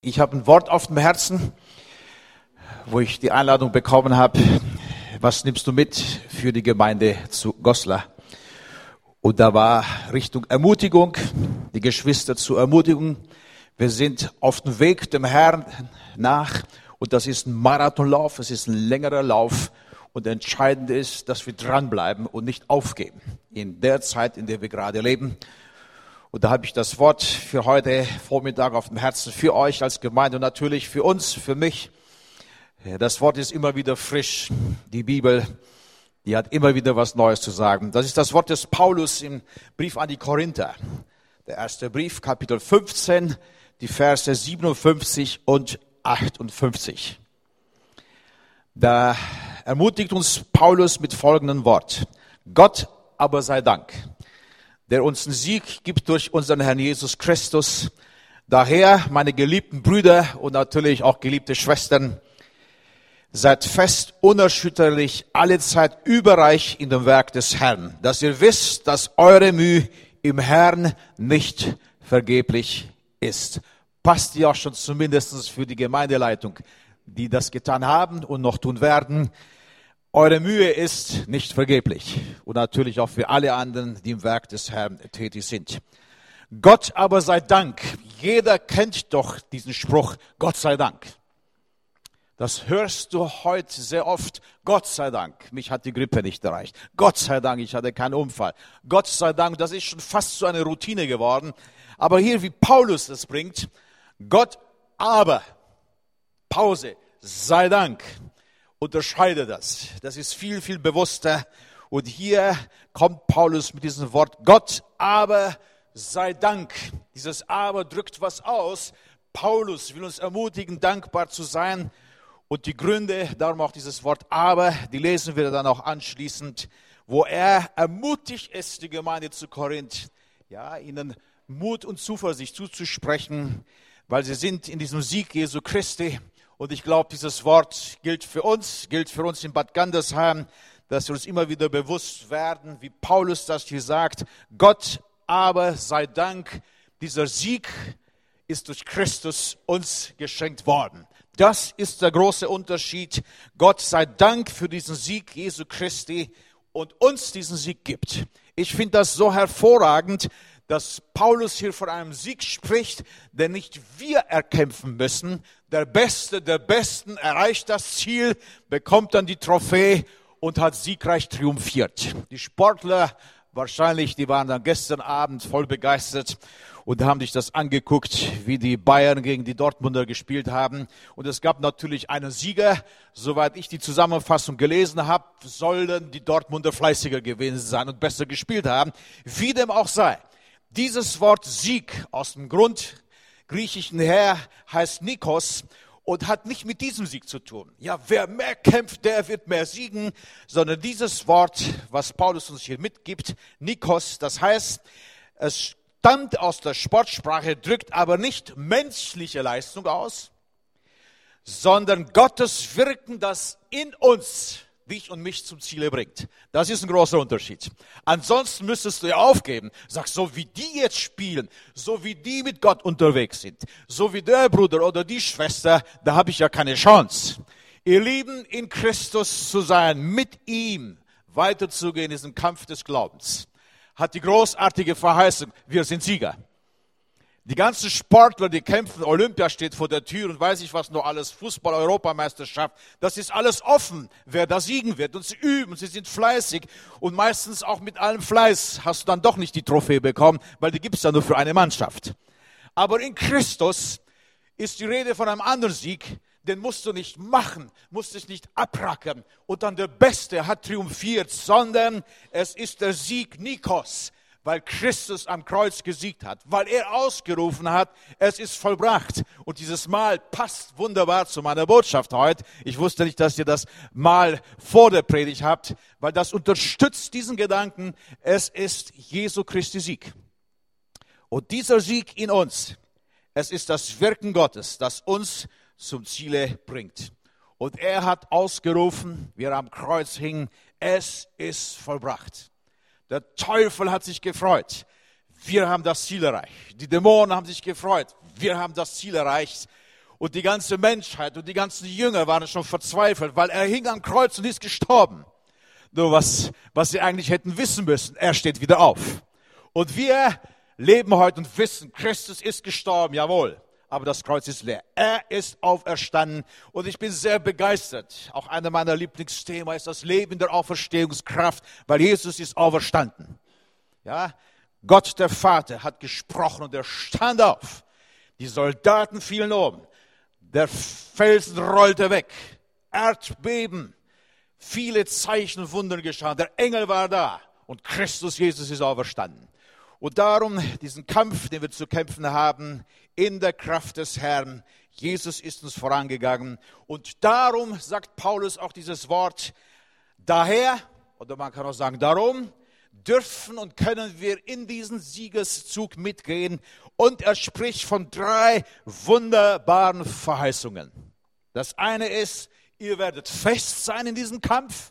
Ich habe ein Wort auf dem Herzen, wo ich die Einladung bekommen habe, was nimmst du mit für die Gemeinde zu Goslar? Und da war Richtung Ermutigung, die Geschwister zur Ermutigung. Wir sind auf dem Weg dem Herrn nach und das ist ein Marathonlauf, es ist ein längerer Lauf und entscheidend ist, dass wir dranbleiben und nicht aufgeben in der Zeit, in der wir gerade leben. Und da habe ich das Wort für heute Vormittag auf dem Herzen für euch als Gemeinde und natürlich für uns, für mich. Das Wort ist immer wieder frisch. Die Bibel, die hat immer wieder was Neues zu sagen. Das ist das Wort des Paulus im Brief an die Korinther. Der erste Brief, Kapitel 15, die Verse 57 und 58. Da ermutigt uns Paulus mit folgendem Wort. Gott aber sei Dank, der uns einen Sieg gibt durch unseren Herrn Jesus Christus. Daher, meine geliebten Brüder und natürlich auch geliebte Schwestern, seid fest, unerschütterlich, allezeit überreich in dem Werk des Herrn, dass ihr wisst, dass eure Mühe im Herrn nicht vergeblich ist. Passt ja auch schon zumindest für die Gemeindeleitung, die das getan haben und noch tun werden. Eure Mühe ist nicht vergeblich und natürlich auch für alle anderen, die im Werk des Herrn tätig sind. Gott aber sei Dank. Jeder kennt doch diesen Spruch, Gott sei Dank. Das hörst du heute sehr oft. Gott sei Dank, mich hat die Grippe nicht erreicht. Gott sei Dank, ich hatte keinen Unfall. Gott sei Dank, das ist schon fast so eine Routine geworden. Aber hier, wie Paulus es bringt, Gott aber, Pause, sei Dank. Unterscheide das. Das ist viel, viel bewusster. Und hier kommt Paulus mit diesem Wort, Gott aber sei Dank. Dieses aber drückt was aus. Paulus will uns ermutigen, dankbar zu sein. Und die Gründe, darum auch dieses Wort aber, die lesen wir dann auch anschließend, wo er ermutigt ist, die Gemeinde zu Korinth, ja, ihnen Mut und Zuversicht zuzusprechen, weil sie sind in diesem Sieg Jesu Christi. Und ich glaube, dieses Wort gilt für uns in Bad Gandersheim, dass wir uns immer wieder bewusst werden, wie Paulus das hier sagt. Gott aber sei Dank, dieser Sieg ist durch Christus uns geschenkt worden. Das ist der große Unterschied. Gott sei Dank für diesen Sieg Jesu Christi und uns diesen Sieg gibt. Ich finde das so hervorragend, dass Paulus hier von einem Sieg spricht, den nicht wir erkämpfen müssen. Der Beste der Besten erreicht das Ziel, bekommt dann die Trophäe und hat siegreich triumphiert. Die Sportler wahrscheinlich, die waren dann gestern Abend voll begeistert und haben sich das angeguckt, wie die Bayern gegen die Dortmunder gespielt haben. Und es gab natürlich einen Sieger. Soweit ich die Zusammenfassung gelesen habe, sollen die Dortmunder fleißiger gewesen sein und besser gespielt haben. Wie dem auch sei. Dieses Wort Sieg aus dem Grundgriechischen her heißt Nikos und hat nicht mit diesem Sieg zu tun. Ja, wer mehr kämpft, der wird mehr siegen, sondern dieses Wort, was Paulus uns hier mitgibt, Nikos, das heißt, es stammt aus der Sportsprache, drückt aber nicht menschliche Leistung aus, sondern Gottes Wirken, das in uns dich und mich zum Ziele bringt. Das ist ein großer Unterschied. Ansonsten müsstest du ja aufgeben. Sag, so wie die jetzt spielen, so wie die mit Gott unterwegs sind, so wie der Bruder oder die Schwester, da habe ich ja keine Chance. Ihr Lieben, in Christus zu sein, mit ihm weiterzugehen in diesem Kampf des Glaubens, hat die großartige Verheißung, wir sind Sieger. Die ganzen Sportler, die kämpfen, Olympia steht vor der Tür und weiß ich was noch alles, Fußball-Europameisterschaft, das ist alles offen, wer da siegen wird. Und sie üben, sie sind fleißig und meistens auch mit allem Fleiß hast du dann doch nicht die Trophäe bekommen, weil die gibt es ja nur für eine Mannschaft. Aber in Christus ist die Rede von einem anderen Sieg, den musst du nicht machen, musst dich nicht abrackern und dann der Beste hat triumphiert, sondern es ist der Sieg Nikos, weil Christus am Kreuz gesiegt hat, weil er ausgerufen hat, es ist vollbracht. Und dieses Mal passt wunderbar zu meiner Botschaft heute. Ich wusste nicht, dass ihr das Mal vor der Predigt habt, weil das unterstützt diesen Gedanken, es ist Jesu Christi Sieg. Und dieser Sieg in uns, es ist das Wirken Gottes, das uns zum Ziele bringt. Und er hat ausgerufen, wie er am Kreuz hing, es ist vollbracht. Der Teufel hat sich gefreut. Wir haben das Ziel erreicht. Die Dämonen haben sich gefreut. Wir haben das Ziel erreicht. Und die ganze Menschheit und die ganzen Jünger waren schon verzweifelt, weil er hing am Kreuz und ist gestorben. Nur was sie eigentlich hätten wissen müssen, er steht wieder auf. Und wir leben heute und wissen, Christus ist gestorben, jawohl. Aber das Kreuz ist leer. Er ist auferstanden und ich bin sehr begeistert. Auch einer meiner Lieblingsthemen ist das Leben der Auferstehungskraft, weil Jesus ist auferstanden. Ja, Gott der Vater hat gesprochen und er stand auf. Die Soldaten fielen um. Der Felsen rollte weg. Erdbeben. Viele Zeichen und Wunder geschahen. Der Engel war da und Christus Jesus ist auferstanden. Und darum diesen Kampf, den wir zu kämpfen haben, in der Kraft des Herrn. Jesus ist uns vorangegangen. Und darum sagt Paulus auch dieses Wort, daher, oder man kann auch sagen darum, dürfen und können wir in diesen Siegeszug mitgehen. Und er spricht von 3 wunderbaren Verheißungen. Das eine ist, ihr werdet fest sein in diesem Kampf.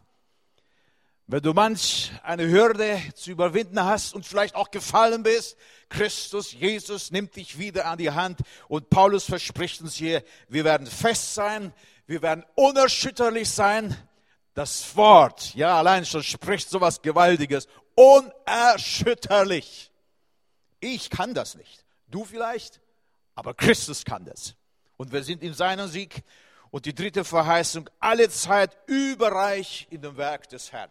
Wenn du manch eine Hürde zu überwinden hast und vielleicht auch gefallen bist, Christus, Jesus nimmt dich wieder an die Hand und Paulus verspricht uns hier, wir werden fest sein, wir werden unerschütterlich sein. Das Wort, ja, allein schon spricht so was Gewaltiges, unerschütterlich. Ich kann das nicht, du vielleicht, aber Christus kann das. Und wir sind in seinem Sieg. Und die 3. Verheißung, alle Zeit überreich in dem Werk des Herrn.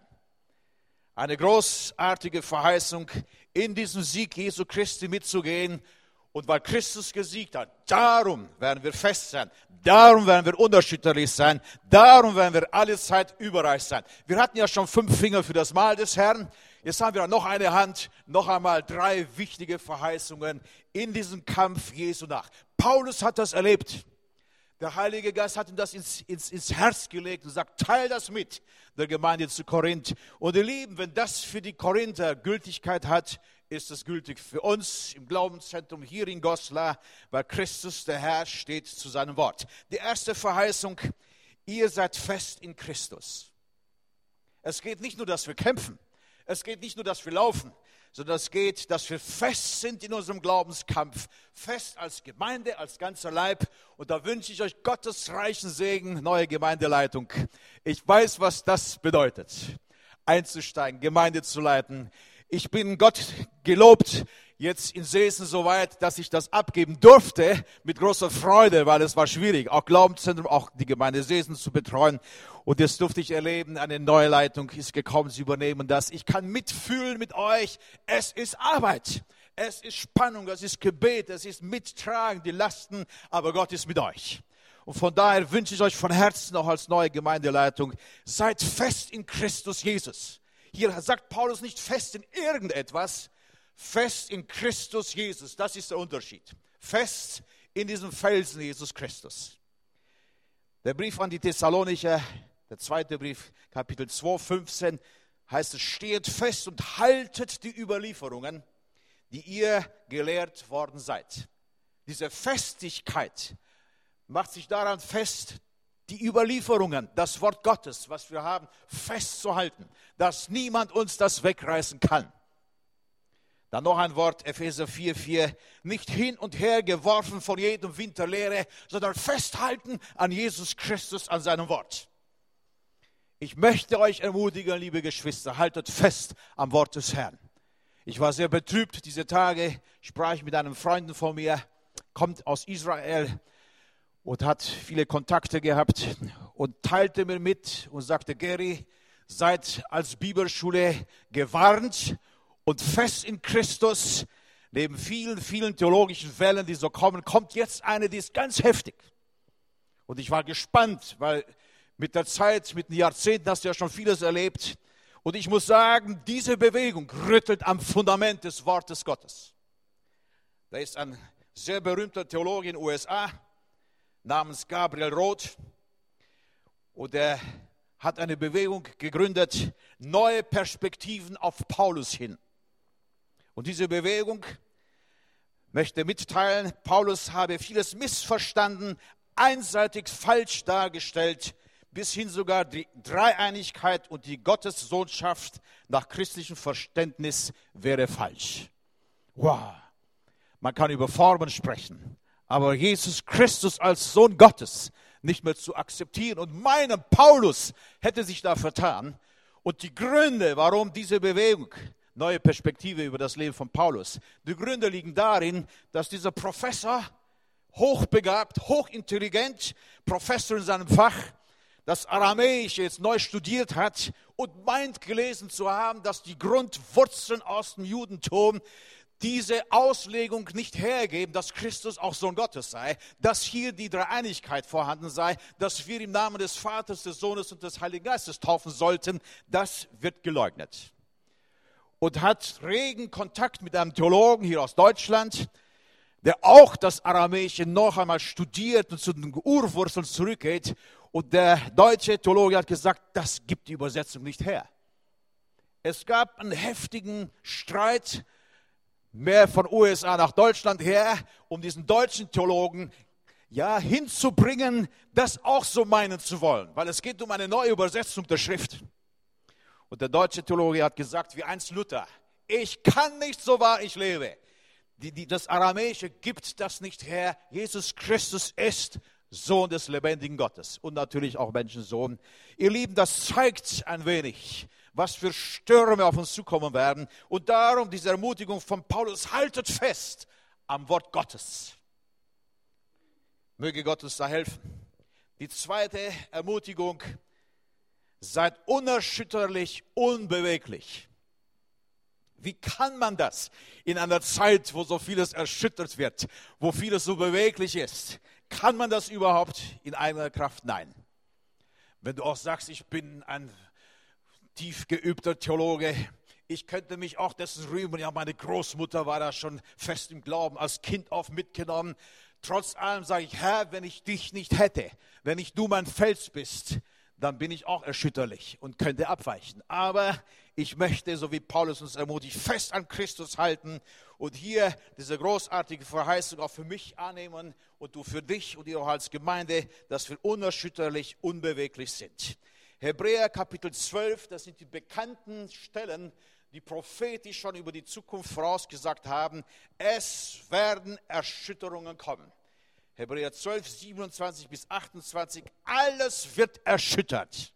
Eine großartige Verheißung, in diesem Sieg Jesu Christi mitzugehen. Und weil Christus gesiegt hat, darum werden wir fest sein. Darum werden wir unerschütterlich sein. Darum werden wir alle Zeit überreich sein. Wir hatten ja schon 5 Finger für das Mahl des Herrn. Jetzt haben wir noch eine Hand, noch einmal 3 wichtige Verheißungen in diesem Kampf Jesu nach. Paulus hat das erlebt. Der Heilige Geist hat ihm das ins Herz gelegt und sagt, teil das mit der Gemeinde zu Korinth. Und ihr Lieben, wenn das für die Korinther Gültigkeit hat, ist es gültig für uns im Glaubenszentrum hier in Goslar, weil Christus, der Herr, steht zu seinem Wort. Die erste Verheißung, ihr seid fest in Christus. Es geht nicht nur, dass wir kämpfen. Es geht nicht nur, dass wir laufen, sondern es geht, dass wir fest sind in unserem Glaubenskampf, fest als Gemeinde, als ganzer Leib. Und da wünsche ich euch Gottes reichen Segen, neue Gemeindeleitung. Ich weiß, was das bedeutet, einzusteigen, Gemeinde zu leiten. Ich bin Gott gelobt, jetzt in Seesen so weit, dass ich das abgeben durfte, mit großer Freude, weil es war schwierig, auch Glaubenszentrum, auch die Gemeinde Seesen zu betreuen. Und jetzt durfte ich erleben, eine neue Leitung ist gekommen, sie übernehmen das. Ich kann mitfühlen mit euch, es ist Arbeit, es ist Spannung, es ist Gebet, es ist Mittragen, die Lasten, aber Gott ist mit euch. Und von daher wünsche ich euch von Herzen auch als neue Gemeindeleitung, seid fest in Christus Jesus. Hier sagt Paulus nicht fest in irgendetwas, fest in Christus Jesus, das ist der Unterschied. Fest in diesem Felsen Jesus Christus. Der Brief an die Thessalonicher, der 2. Brief, Kapitel 2, 15, heißt es, steht fest und haltet die Überlieferungen, die ihr gelehrt worden seid. Diese Festigkeit macht sich daran fest, die Überlieferungen, das Wort Gottes, was wir haben, festzuhalten, dass niemand uns das wegreißen kann. Dann noch ein Wort, Epheser 4,4, nicht hin und her geworfen von jedem Wind der Lehre, sondern festhalten an Jesus Christus, an seinem Wort. Ich möchte euch ermutigen, liebe Geschwister, haltet fest am Wort des Herrn. Ich war sehr betrübt diese Tage, sprach ich mit einem Freund von mir, kommt aus Israel und hat viele Kontakte gehabt und teilte mir mit und sagte, Gary, seid als Bibelschule gewarnt und fest in Christus. Neben vielen, vielen theologischen Wellen, die so kommen, kommt jetzt eine, die ist ganz heftig. Und ich war gespannt, weil mit der Zeit, mit den Jahrzehnten hast du ja schon vieles erlebt. Und ich muss sagen, diese Bewegung rüttelt am Fundament des Wortes Gottes. Da ist ein sehr berühmter Theologe in den USA, namens Gabriel Roth. Und er hat eine Bewegung gegründet, neue Perspektiven auf Paulus hin. Und diese Bewegung möchte mitteilen, Paulus habe vieles missverstanden, einseitig falsch dargestellt, bis hin sogar die Dreieinigkeit und die Gottessohnschaft nach christlichem Verständnis wäre falsch. Wow, man kann über Formen sprechen, aber Jesus Christus als Sohn Gottes nicht mehr zu akzeptieren. Und meinem Paulus hätte sich da vertan. Und die Gründe, warum diese Bewegung, neue Perspektive über das Leben von Paulus, die Gründe liegen darin, dass dieser Professor, hochbegabt, hochintelligent, Professor in seinem Fach, das Aramäische jetzt neu studiert hat und meint gelesen zu haben, dass die Grundwurzeln aus dem Judentum diese Auslegung nicht hergeben, dass Christus auch Sohn Gottes sei, dass hier die Dreieinigkeit vorhanden sei, dass wir im Namen des Vaters, des Sohnes und des Heiligen Geistes taufen sollten, das wird geleugnet. Und hat regen Kontakt mit einem Theologen hier aus Deutschland, der auch das Aramäische noch einmal studiert und zu den Urwurzeln zurückgeht. Und der deutsche Theologe hat gesagt, das gibt die Übersetzung nicht her. Es gab einen heftigen Streit, mehr von USA nach Deutschland her, um diesen deutschen Theologen hinzubringen, das auch so meinen zu wollen. Weil es geht um eine neue Übersetzung der Schrift. Und der deutsche Theologe hat gesagt, wie einst Luther, ich kann nicht, so wahr ich lebe. Das Aramäische gibt das nicht her. Jesus Christus ist Sohn des lebendigen Gottes und natürlich auch Menschensohn. Ihr Lieben, das zeigt ein wenig, was für Stürme auf uns zukommen werden. Und darum diese Ermutigung von Paulus, haltet fest am Wort Gottes. Möge Gott uns da helfen. Die zweite Ermutigung, seid unerschütterlich, unbeweglich. Wie kann man das in einer Zeit, wo so vieles erschüttert wird, wo vieles so beweglich ist? Kann man das überhaupt in eigener Kraft? Nein. Wenn du auch sagst, ich bin ein tief geübter Theologe, ich könnte mich auch dessen rühmen, ja, meine Großmutter war da schon fest im Glauben, als Kind auf mitgenommen. Trotz allem sage ich, Herr, wenn ich dich nicht hätte, wenn nicht du mein Fels bist, dann bin ich auch erschütterlich und könnte abweichen. Aber ich möchte, so wie Paulus uns ermutigt, fest an Christus halten und hier diese großartige Verheißung auch für mich annehmen und du für dich und ihr auch als Gemeinde, dass wir unerschütterlich, unbeweglich sind. Hebräer Kapitel 12, das sind die bekannten Stellen, die prophetisch schon über die Zukunft vorausgesagt haben. Es werden Erschütterungen kommen. Hebräer 12, 27 bis 28, alles wird erschüttert.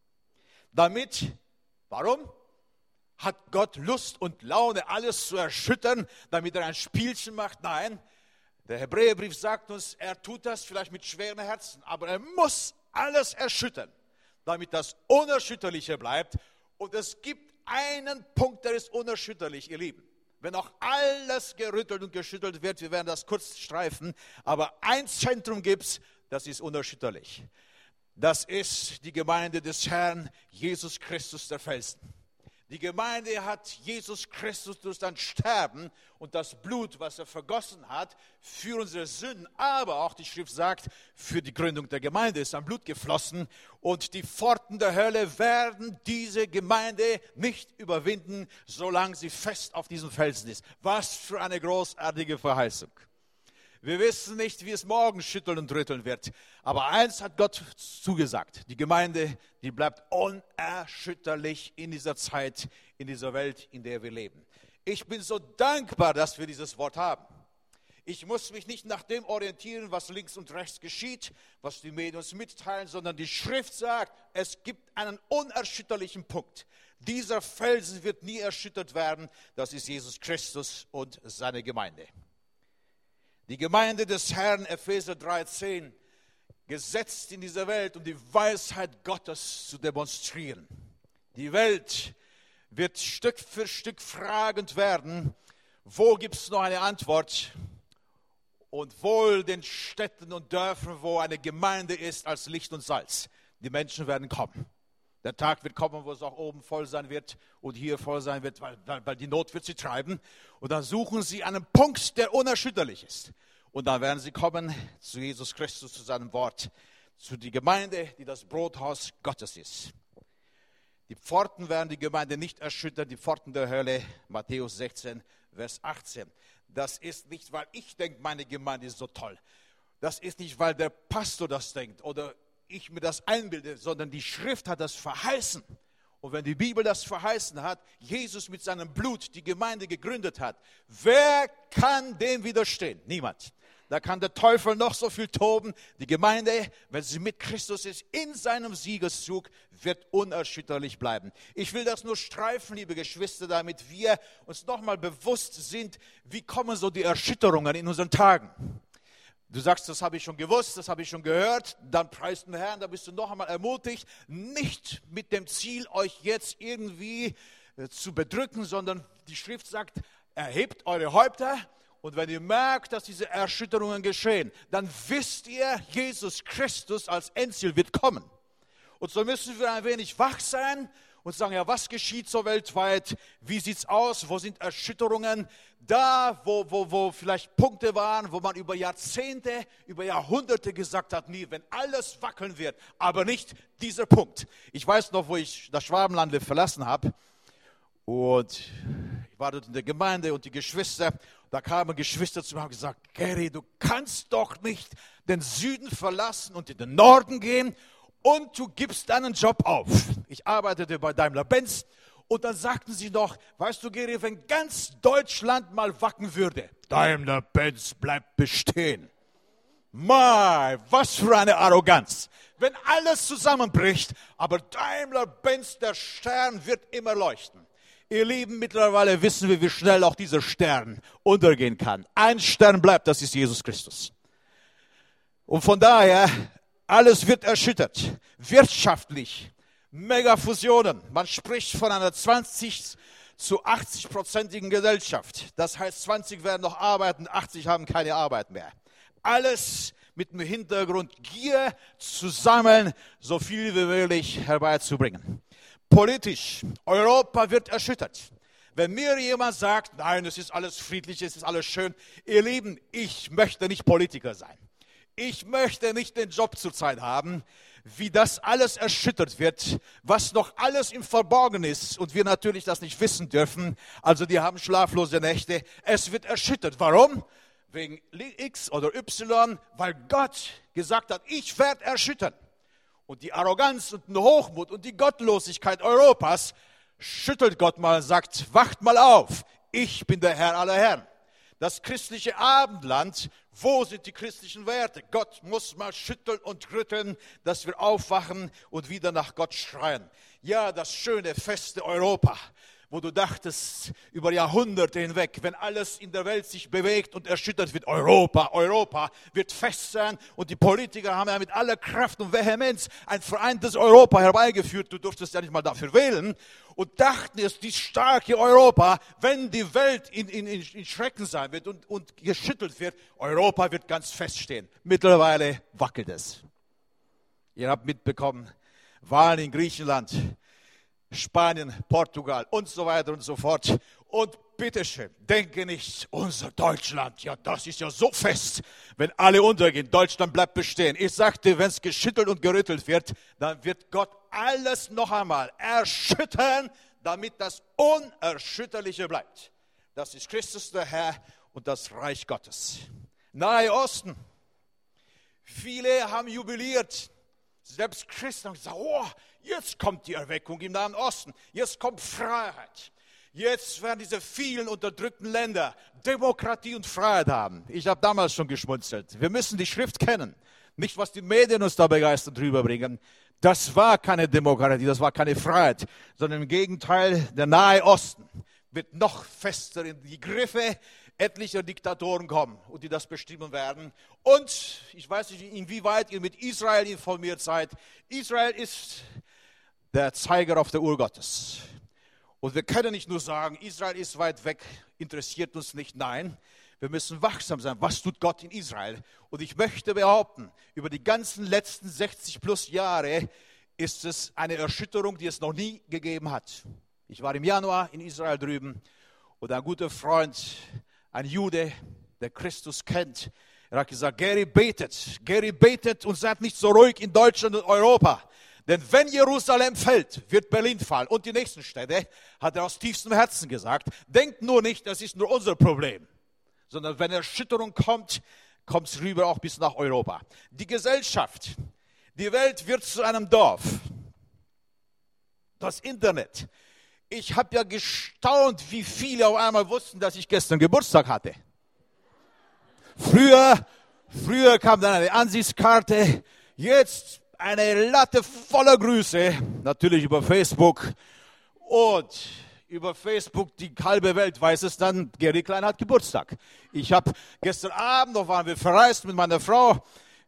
Damit, warum? Hat Gott Lust und Laune, alles zu erschüttern, damit er ein Spielchen macht? Nein, der Hebräerbrief sagt uns, er tut das vielleicht mit schweren Herzen, aber er muss alles erschüttern, damit das Unerschütterliche bleibt. Und es gibt einen Punkt, der ist unerschütterlich, ihr Lieben. Wenn auch alles gerüttelt und geschüttelt wird, wir werden das kurz streifen, aber ein Zentrum gibt es, das ist unerschütterlich. Das ist die Gemeinde des Herrn, Jesus Christus der Felsen. Die Gemeinde hat Jesus Christus durch sein Sterben und das Blut, was er vergossen hat, für unsere Sünden, aber auch die Schrift sagt, für die Gründung der Gemeinde ist sein Blut geflossen und die Pforten der Hölle werden diese Gemeinde nicht überwinden, solange sie fest auf diesem Felsen ist. Was für eine großartige Verheißung. Wir wissen nicht, wie es morgen schütteln und rütteln wird. Aber eins hat Gott zugesagt. Die Gemeinde, die bleibt unerschütterlich in dieser Zeit, in dieser Welt, in der wir leben. Ich bin so dankbar, dass wir dieses Wort haben. Ich muss mich nicht nach dem orientieren, was links und rechts geschieht, was die Medien uns mitteilen, sondern die Schrift sagt, es gibt einen unerschütterlichen Punkt. Dieser Felsen wird nie erschüttert werden. Das ist Jesus Christus und seine Gemeinde. Die Gemeinde des Herrn, Epheser 3,10, gesetzt in dieser Welt, um die Weisheit Gottes zu demonstrieren. Die Welt wird Stück für Stück fragend werden, wo gibt es noch eine Antwort? Und wohl den Städten und Dörfern, wo eine Gemeinde ist als Licht und Salz. Die Menschen werden kommen. Der Tag wird kommen, wo es auch oben voll sein wird und hier voll sein wird, weil die Not wird sie treiben. Und dann suchen sie einen Punkt, der unerschütterlich ist. Und dann werden sie kommen zu Jesus Christus, zu seinem Wort, zu der Gemeinde, die das Brothaus Gottes ist. Die Pforten werden die Gemeinde nicht erschüttern, die Pforten der Hölle, Matthäus 16, Vers 18. Das ist nicht, weil ich denke, meine Gemeinde ist so toll. Das ist nicht, weil der Pastor das denkt oder ich mir das einbilde, sondern die Schrift hat das verheißen. Und wenn die Bibel das verheißen hat, Jesus mit seinem Blut die Gemeinde gegründet hat, wer kann dem widerstehen? Niemand. Da kann der Teufel noch so viel toben. Die Gemeinde, wenn sie mit Christus ist, in seinem Siegeszug, wird unerschütterlich bleiben. Ich will das nur streifen, liebe Geschwister, damit wir uns nochmal bewusst sind, wie kommen so die Erschütterungen in unseren Tagen. Du sagst, das habe ich schon gewusst, das habe ich schon gehört, dann preist den Herrn, da bist du noch einmal ermutigt, nicht mit dem Ziel, euch jetzt irgendwie zu bedrücken, sondern die Schrift sagt, erhebt eure Häupter. Und wenn ihr merkt, dass diese Erschütterungen geschehen, dann wisst ihr, Jesus Christus als Endziel wird kommen. Und so müssen wir ein wenig wach sein und sagen, ja, was geschieht so weltweit? Wie sieht's aus? Wo sind Erschütterungen? Da, wo vielleicht Punkte waren, wo man über Jahrzehnte, über Jahrhunderte gesagt hat, nie, wenn alles wackeln wird, aber nicht dieser Punkt. Ich weiß noch, wo ich das Schwabenland verlassen habe und ich war dort in der Gemeinde und die Geschwister, da kamen Geschwister zu mir und haben gesagt, Gary, du kannst doch nicht den Süden verlassen und in den Norden gehen und du gibst deinen Job auf. Ich arbeitete bei Daimler-Benz und dann sagten sie noch, weißt du, Gary, wenn ganz Deutschland mal wackeln würde, Daimler-Benz bleibt bestehen. Mai, was für eine Arroganz. Wenn alles zusammenbricht, aber Daimler-Benz, der Stern wird immer leuchten. Ihr Lieben, mittlerweile wissen wir, wie schnell auch dieser Stern untergehen kann. Ein Stern bleibt, das ist Jesus Christus. Und von daher, alles wird erschüttert. Wirtschaftlich, Megafusionen. Man spricht von einer 20 zu 80-prozentigen Gesellschaft. Das heißt, 20 werden noch arbeiten, 80 haben keine Arbeit mehr. Alles mit dem Hintergrund Gier zu sammeln, so viel wie möglich herbeizubringen. Politisch, Europa wird erschüttert. Wenn mir jemand sagt, nein, es ist alles friedlich, es ist alles schön. Ihr Lieben, ich möchte nicht Politiker sein. Ich möchte nicht den Job zurzeit haben, wie das alles erschüttert wird, was noch alles im Verborgenen ist und wir natürlich das nicht wissen dürfen. Also die haben schlaflose Nächte. Es wird erschüttert. Warum? Wegen X oder Y, weil Gott gesagt hat, ich werde erschüttern. Und die Arroganz und den Hochmut und die Gottlosigkeit Europas schüttelt Gott mal und sagt, wacht mal auf, ich bin der Herr aller Herren. Das christliche Abendland, wo sind die christlichen Werte? Gott muss mal schütteln und rütteln, dass wir aufwachen und wieder nach Gott schreien. Ja, das schöne, feste Europa, wo du dachtest, über Jahrhunderte hinweg, wenn alles in der Welt sich bewegt und erschüttert wird, Europa wird fest sein und die Politiker haben ja mit aller Kraft und Vehemenz ein vereintes Europa herbeigeführt, du durftest ja nicht mal dafür wählen und dachten, es ist die starke Europa, wenn die Welt in Schrecken sein wird und geschüttelt wird, Europa wird ganz feststehen. Mittlerweile wackelt es. Ihr habt mitbekommen, Wahlen in Griechenland, Spanien, Portugal und so weiter und so fort. Und bitteschön, denke nicht, unser Deutschland, ja, das ist ja so fest, wenn alle untergehen, Deutschland bleibt bestehen. Ich sagte, wenn es geschüttelt und gerüttelt wird, dann wird Gott alles noch einmal erschüttern, damit das Unerschütterliche bleibt. Das ist Christus der Herr und das Reich Gottes. Nahe Osten, viele haben jubiliert, selbst Christen haben gesagt, oh, jetzt kommt die Erweckung im Nahen Osten. Jetzt kommt Freiheit. Jetzt werden diese vielen unterdrückten Länder Demokratie und Freiheit haben. Ich habe damals schon geschmunzelt. Wir müssen die Schrift kennen. Nicht, was die Medien uns da begeistert rüberbringen. Das war keine Demokratie, das war keine Freiheit. Sondern im Gegenteil, der Nahe Osten wird noch fester in die Griffe etlicher Diktatoren kommen und die das bestimmen werden. Und ich weiß nicht, inwieweit ihr mit Israel informiert seid. Israel ist der Zeiger auf der Uhr Gottes. Und wir können nicht nur sagen, Israel ist weit weg, interessiert uns nicht. Nein, wir müssen wachsam sein. Was tut Gott in Israel? Und ich möchte behaupten, über die ganzen letzten 60 plus Jahre ist es eine Erschütterung, die es noch nie gegeben hat. Ich war im Januar in Israel drüben und ein guter Freund, ein Jude, der Christus kennt, er hat gesagt, Gary betet und seid nicht so ruhig in Deutschland und Europa. Denn wenn Jerusalem fällt, wird Berlin fallen. Und die nächsten Städte, hat er aus tiefstem Herzen gesagt, denkt nur nicht, das ist nur unser Problem. Sondern wenn Erschütterung kommt, kommt es rüber auch bis nach Europa. Die Gesellschaft, die Welt wird zu einem Dorf. Das Internet. Ich habe ja gestaunt, wie viele auf einmal wussten, dass ich gestern Geburtstag hatte. Früher Früher kam dann eine Ansichtskarte, jetzt eine Latte voller Grüße, natürlich über Facebook. Und über Facebook, die halbe Welt weiß es dann, Gary Klein hat Geburtstag. Ich habe gestern Abend, noch waren wir verreist mit meiner Frau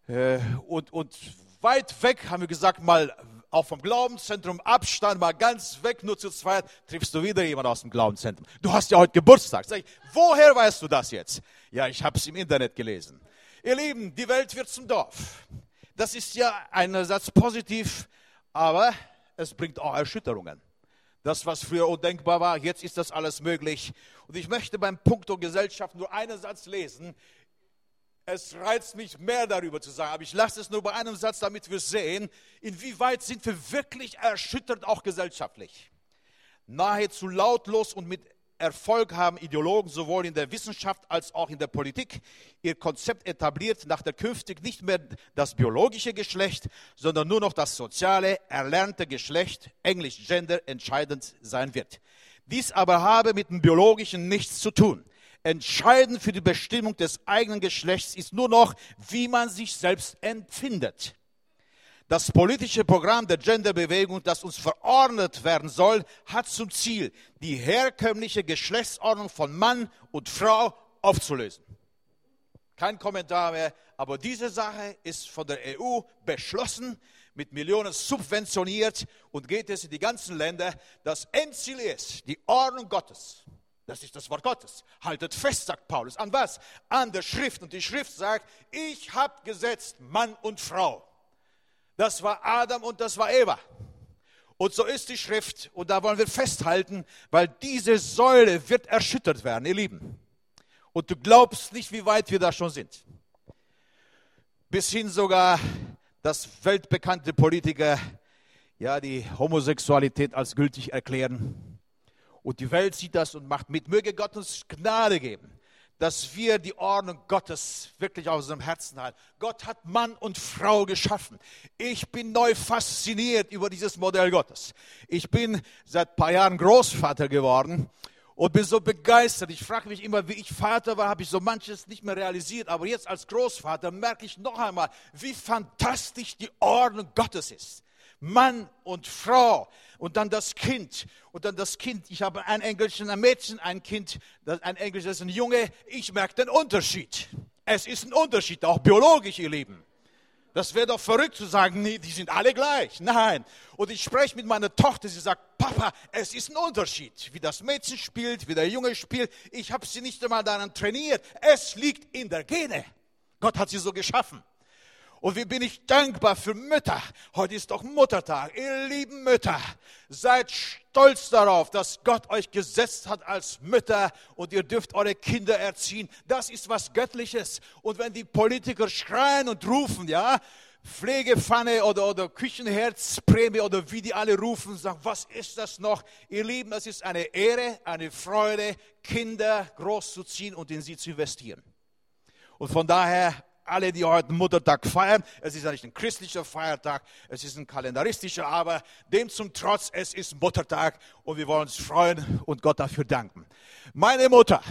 und weit weg haben wir gesagt, mal auch vom Glaubenszentrum Abstand, mal ganz weg, nur zu zweit, triffst du wieder jemanden aus dem Glaubenszentrum. Du hast ja heute Geburtstag. Sag ich, woher weißt du das jetzt? Ja, ich habe es im Internet gelesen. Ihr Lieben, die Welt wird zum Dorf. Das ist ja einerseits positiv, aber es bringt auch Erschütterungen. Das, was früher undenkbar war, jetzt ist das alles möglich. Und ich möchte beim Punkto Gesellschaft nur einen Satz lesen. Es reizt mich mehr darüber zu sagen, aber ich lasse es nur bei einem Satz, damit wir sehen, inwieweit sind wir wirklich erschüttert, auch gesellschaftlich. Nahezu lautlos und mit Erfolg haben Ideologen sowohl in der Wissenschaft als auch in der Politik ihr Konzept etabliert, nach der künftig nicht mehr das biologische Geschlecht, sondern nur noch das soziale, erlernte Geschlecht, Englisch Gender, entscheidend sein wird. Dies aber habe mit dem Biologischen nichts zu tun. Entscheidend für die Bestimmung des eigenen Geschlechts ist nur noch, wie man sich selbst empfindet. Das politische Programm der Genderbewegung, das uns verordnet werden soll, hat zum Ziel, die herkömmliche Geschlechtsordnung von Mann und Frau aufzulösen. Kein Kommentar mehr, aber diese Sache ist von der EU beschlossen, mit Millionen subventioniert und geht es in die ganzen Länder. Das Endziel ist die Ordnung Gottes. Das ist das Wort Gottes. Haltet fest, sagt Paulus. An was? An der Schrift. Und die Schrift sagt, ich habe gesetzt Mann und Frau. Das war Adam und das war Eva. Und so ist die Schrift. Und da wollen wir festhalten, weil diese Säule wird erschüttert werden, ihr Lieben. Und du glaubst nicht, wie weit wir da schon sind. Bis hin sogar, dass weltbekannte Politiker ja die Homosexualität als gültig erklären. Und die Welt sieht das und macht mit. Möge Gott uns Gnade geben, dass wir die Ordnung Gottes wirklich aus unserem Herzen halten. Gott hat Mann und Frau geschaffen. Ich bin neu fasziniert über dieses Modell Gottes. Ich bin seit ein paar Jahren Großvater geworden und bin so begeistert. Ich frage mich immer, wie ich Vater war, habe ich so manches nicht mehr realisiert. Aber jetzt als Großvater merke ich noch einmal, wie fantastisch die Ordnung Gottes ist. Mann und Frau und dann das Kind. Und dann das Kind, ich habe ein Engelchen, ein Mädchen, ein Kind, ein Englisch ist ein Junge. Ich merke den Unterschied. Es ist ein Unterschied, auch biologisch, ihr Lieben. Das wäre doch verrückt zu sagen, nee, die sind alle gleich. Nein. Und ich spreche mit meiner Tochter, sie sagt, Papa, es ist ein Unterschied, wie das Mädchen spielt, wie der Junge spielt. Ich habe sie nicht einmal daran trainiert. Es liegt in der Gene. Gott hat sie so geschaffen. Und wie bin ich dankbar für Mütter. Heute ist doch Muttertag. Ihr lieben Mütter, seid stolz darauf, dass Gott euch gesetzt hat als Mütter und ihr dürft eure Kinder erziehen. Das ist was Göttliches. Und wenn die Politiker schreien und rufen, ja, Pflegepfanne oder Küchenherzprämie oder wie die alle rufen, sagen, was ist das noch? Ihr Lieben, es ist eine Ehre, eine Freude, Kinder großzuziehen und in sie zu investieren. Und von daher, alle, die heute Muttertag feiern, es ist ja nicht ein christlicher Feiertag, es ist ein kalendaristischer, aber dem zum Trotz, es ist Muttertag und wir wollen uns freuen und Gott dafür danken. Meine Mutter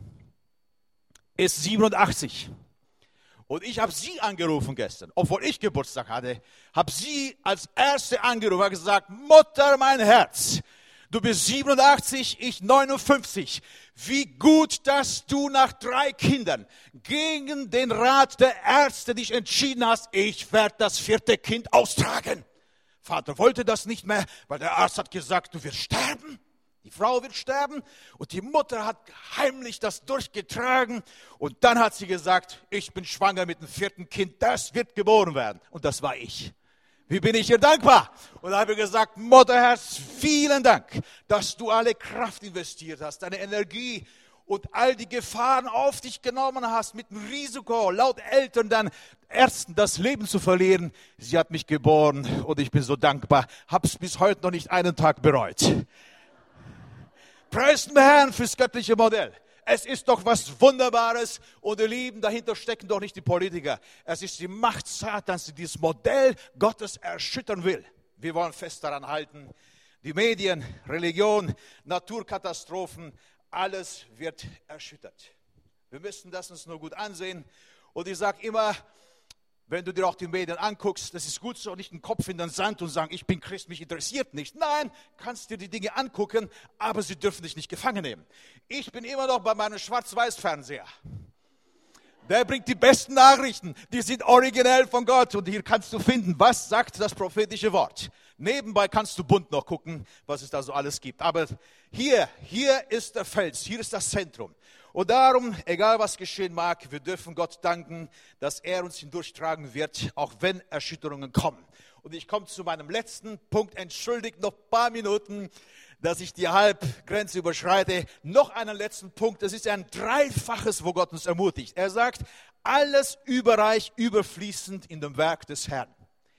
ist 87 und ich habe sie angerufen gestern, obwohl ich Geburtstag hatte, habe sie als Erste angerufen und gesagt, Mutter, mein Herz, du bist 87, ich 59. Wie gut, dass du nach 3 Kindern gegen den Rat der Ärzte dich entschieden hast, ich werde das 4. Kind austragen. Vater wollte das nicht mehr, weil der Arzt hat gesagt, du wirst sterben. Die Frau wird sterben. Und die Mutter hat heimlich das durchgetragen. Und dann hat sie gesagt, ich bin schwanger mit dem 4. Kind, das wird geboren werden. Und das war ich. Wie bin ich ihr dankbar? Und da habe ich gesagt, Mutterherz, vielen Dank, dass du alle Kraft investiert hast, deine Energie und all die Gefahren auf dich genommen hast, mit dem Risiko, laut Eltern dann Ärzten das Leben zu verlieren. Sie hat mich geboren und ich bin so dankbar, habe es bis heute noch nicht einen Tag bereut. Preis den Herrn fürs göttliche Modell. Es ist doch was Wunderbares und ihr Lieben, dahinter stecken doch nicht die Politiker. Es ist die Macht Satans, die dieses Modell Gottes erschüttern will. Wir wollen fest daran halten. Die Medien, Religion, Naturkatastrophen, alles wird erschüttert. Wir müssen das uns nur gut ansehen Und ich sage immer, wenn du dir auch die Medien anguckst, das ist gut so, nicht den Kopf in den Sand und sagen, ich bin Christ, mich interessiert nicht. Nein, kannst dir die Dinge angucken, aber sie dürfen dich nicht gefangen nehmen. Ich bin immer noch bei meinem Schwarz-Weiß-Fernseher. Der bringt die besten Nachrichten, die sind originell von Gott. Und hier kannst du finden, was sagt das prophetische Wort. Nebenbei kannst du bunt noch gucken, was es da so alles gibt. Aber hier ist der Fels, hier ist das Zentrum. Und darum, egal was geschehen mag, wir dürfen Gott danken, dass er uns hindurchtragen wird, auch wenn Erschütterungen kommen. Und ich komme zu meinem letzten Punkt. Entschuldigt noch ein paar Minuten, dass ich die Halbgrenze überschreite. Noch einen letzten Punkt. Das ist ein Dreifaches, wo Gott uns ermutigt. Er sagt, alles überreich, überfließend in dem Werk des Herrn.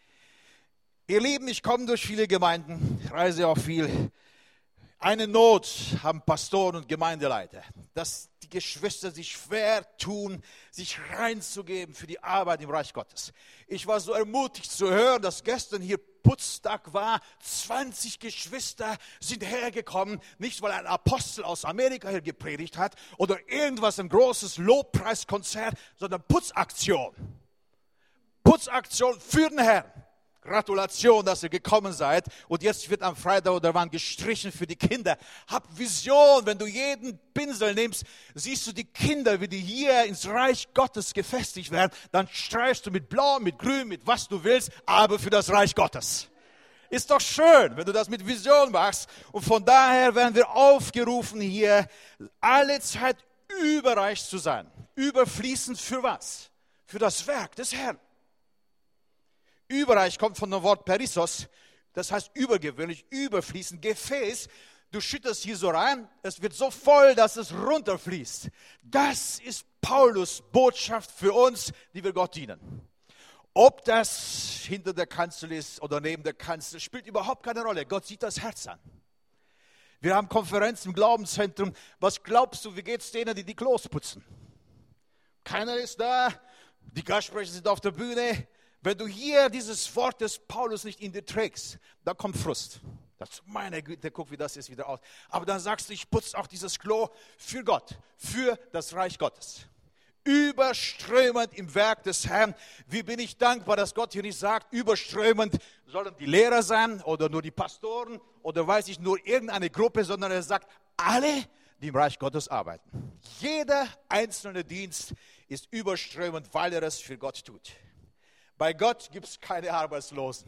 Ihr Lieben, ich komme durch viele Gemeinden, reise auch viel. Eine Not haben Pastoren und Gemeindeleiter, dass die Geschwister sich schwer tun, sich reinzugeben für die Arbeit im Reich Gottes. Ich war so ermutigt zu hören, dass gestern hier Putztag war. 20 Geschwister sind hergekommen, nicht weil ein Apostel aus Amerika hier gepredigt hat oder irgendwas, ein großes Lobpreiskonzert, sondern Putzaktion. Putzaktion für den Herrn. Gratulation, dass ihr gekommen seid. Und jetzt wird am Freitag oder wann gestrichen für die Kinder. Hab Vision, wenn du jeden Pinsel nimmst, siehst du die Kinder, wie die hier ins Reich Gottes gefestigt werden. Dann streichst du mit Blau, mit Grün, mit was du willst, aber für das Reich Gottes. Ist doch schön, wenn du das mit Vision machst. Und von daher werden wir aufgerufen, hier alle Zeit überreich zu sein. Überfließend für was? Für das Werk des Herrn. Überreich kommt von dem Wort Perissos, das heißt übergewöhnlich, überfließend, Gefäß. Du schüttest hier so rein, es wird so voll, dass es runterfließt. Das ist Paulus' Botschaft für uns, die wir Gott dienen. Ob das hinter der Kanzel ist oder neben der Kanzel, spielt überhaupt keine Rolle. Gott sieht das Herz an. Wir haben Konferenzen im Glaubenszentrum. Was glaubst du, wie geht es denen, die die Klos putzen? Keiner ist da, die Gastsprecher sind auf der Bühne. Wenn du hier dieses Wort des Paulus nicht in dir trägst, dann kommt Frust. Das, meine Güte, guck, wie das jetzt wieder aus. Aber dann sagst du, ich putze auch dieses Klo für Gott, für das Reich Gottes. Überströmend im Werk des Herrn. Wie bin ich dankbar, dass Gott hier nicht sagt, überströmend sollen die Lehrer sein oder nur die Pastoren oder weiß ich, nur irgendeine Gruppe, sondern er sagt, alle, die im Reich Gottes arbeiten. Jeder einzelne Dienst ist überströmend, weil er es für Gott tut. Bei Gott gibt es keine Arbeitslosen.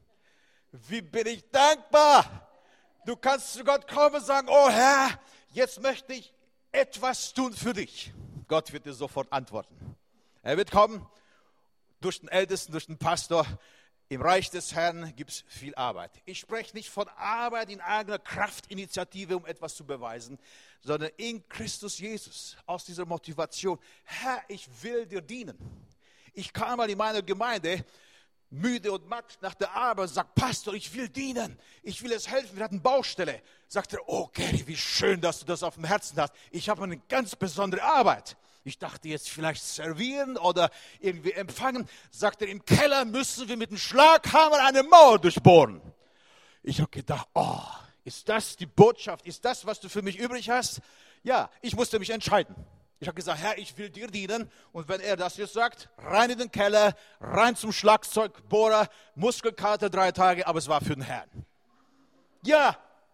Wie bin ich dankbar. Du kannst zu Gott kommen und sagen, oh Herr, jetzt möchte ich etwas tun für dich. Gott wird dir sofort antworten. Er wird kommen, durch den Ältesten, durch den Pastor. Im Reich des Herrn gibt es viel Arbeit. Ich spreche nicht von Arbeit in eigener Kraftinitiative, um etwas zu beweisen, sondern in Christus Jesus, aus dieser Motivation. Herr, ich will dir dienen. Ich kam mal in meiner Gemeinde, müde und matt nach der Arbeit, und sagte, Pastor, ich will dienen, ich will es helfen, wir hatten Baustelle. Sagt er, oh Gary, wie schön, dass du das auf dem Herzen hast. Ich habe eine ganz besondere Arbeit. Ich dachte jetzt vielleicht servieren oder irgendwie empfangen. Sagt er, im Keller müssen wir mit dem Schlaghammer eine Mauer durchbohren. Ich habe gedacht, oh, ist das die Botschaft, ist das, was du für mich übrig hast? Ja, ich musste mich entscheiden. Ich habe gesagt, Herr, ich will dir dienen. Und wenn er das jetzt sagt, rein in den Keller, rein zum Schlagzeugbohrer, Muskelkater 3 Tage, aber es war für den Herrn. Ja,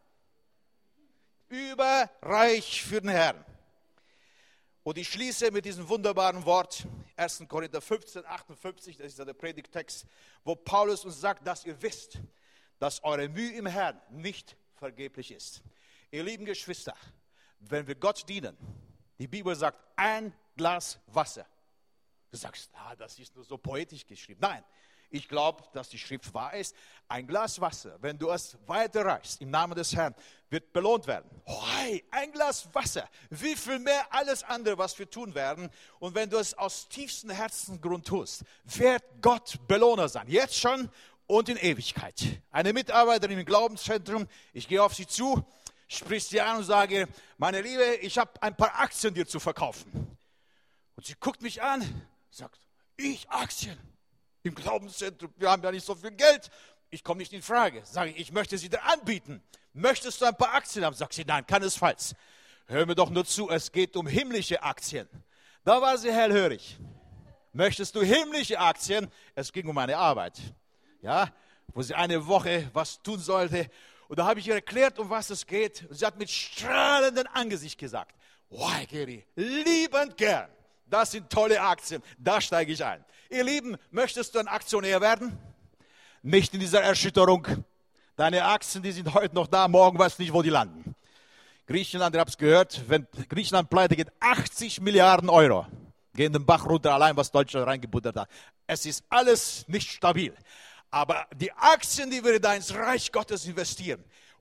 überreich für den Herrn. Und ich schließe mit diesem wunderbaren Wort, 1. Korinther 15, 58, das ist der Predigtext, wo Paulus uns sagt, dass ihr wisst, dass eure Mühe im Herrn nicht vergeblich ist. Ihr lieben Geschwister, wenn wir Gott dienen, die Bibel sagt, ein Glas Wasser. Du sagst, das ist nur so poetisch geschrieben. Nein, ich glaube, dass die Schrift wahr ist. Ein Glas Wasser, wenn du es weiterreichst, im Namen des Herrn, wird belohnt werden. Oh, hey, ein Glas Wasser. Wie viel mehr alles andere, was wir tun werden. Und wenn du es aus tiefstem Herzensgrund tust, wird Gott Belohner sein. Jetzt schon und in Ewigkeit. Eine Mitarbeiterin im Glaubenszentrum, ich gehe auf sie zu, sprichst sie an und sage, meine Liebe, ich habe ein paar Aktien dir zu verkaufen. Und sie guckt mich an, sagt, ich Aktien? Im Glaubenszentrum, wir haben ja nicht so viel Geld. Ich komme nicht in Frage. Sage ich möchte sie dir anbieten. Möchtest du ein paar Aktien haben? Sagt sie, nein, keinesfalls. Hör mir doch nur zu, es geht um himmlische Aktien. Da war sie hellhörig. Möchtest du himmlische Aktien? Es ging um eine Arbeit, ja, wo sie eine Woche was tun sollte. Und da habe ich ihr erklärt, um was es geht. Und sie hat mit strahlendem Angesicht gesagt, wow, Geri, liebend gern. Das sind tolle Aktien, da steige ich ein. Ihr Lieben, möchtest du ein Aktionär werden? Nicht in dieser Erschütterung. Deine Aktien, die sind heute noch da, morgen weißt du nicht, wo die landen. Griechenland, ihr habt es gehört, wenn Griechenland pleite geht, 80 Milliarden Euro gehen den Bach runter, allein was Deutschland reingebuttert hat. Es ist alles nicht stabil. Aber die Aktien, die wir da ins Reich Gottes investieren,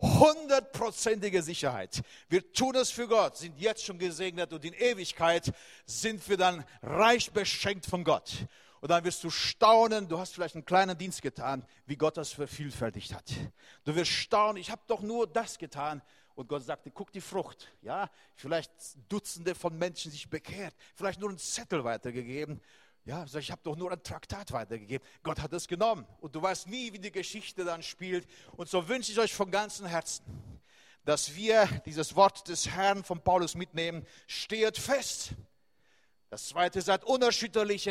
100%ige Sicherheit. Wir tun es für Gott, sind jetzt schon gesegnet und in Ewigkeit sind wir dann reich beschenkt von Gott. Und dann wirst du staunen, du hast vielleicht einen kleinen Dienst getan, wie Gott das vervielfältigt hat. Du wirst staunen, ich habe doch nur das getan. Und Gott sagte, guck die Frucht. Ja, vielleicht Dutzende von Menschen sich bekehrt, vielleicht nur einen Zettel weitergegeben. Ja, ich habe doch nur ein Traktat weitergegeben. Gott hat es genommen. Und du weißt nie, wie die Geschichte dann spielt. Und so wünsche ich euch von ganzem Herzen, dass wir dieses Wort des Herrn von Paulus mitnehmen. Steht fest. Das zweite, seid unerschütterlich.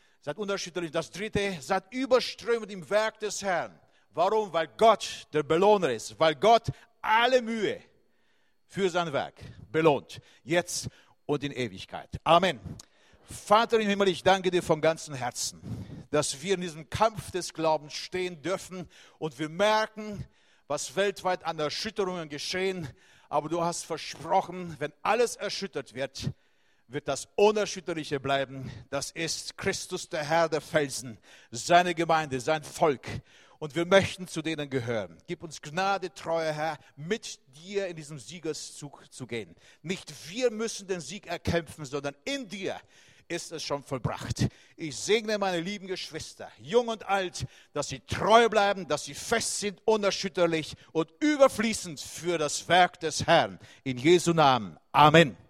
Das dritte, seid überströmend im Werk des Herrn. Warum? Weil Gott der Belohner ist. Weil Gott alle Mühe für sein Werk belohnt. Jetzt und in Ewigkeit. Amen. Vater im Himmel, ich danke dir von ganzem Herzen, dass wir in diesem Kampf des Glaubens stehen dürfen und wir merken, was weltweit an Erschütterungen geschehen. Aber du hast versprochen, wenn alles erschüttert wird, wird das Unerschütterliche bleiben. Das ist Christus, der Herr, der Felsen, seine Gemeinde, sein Volk. Und wir möchten zu denen gehören. Gib uns Gnade, treuer Herr, mit dir in diesem Siegeszug zu gehen. Nicht wir müssen den Sieg erkämpfen, sondern in dir ist es schon vollbracht. Ich segne meine lieben Geschwister, jung und alt, dass sie treu bleiben, dass sie fest sind, unerschütterlich und überfließend für das Werk des Herrn. In Jesu Namen. Amen.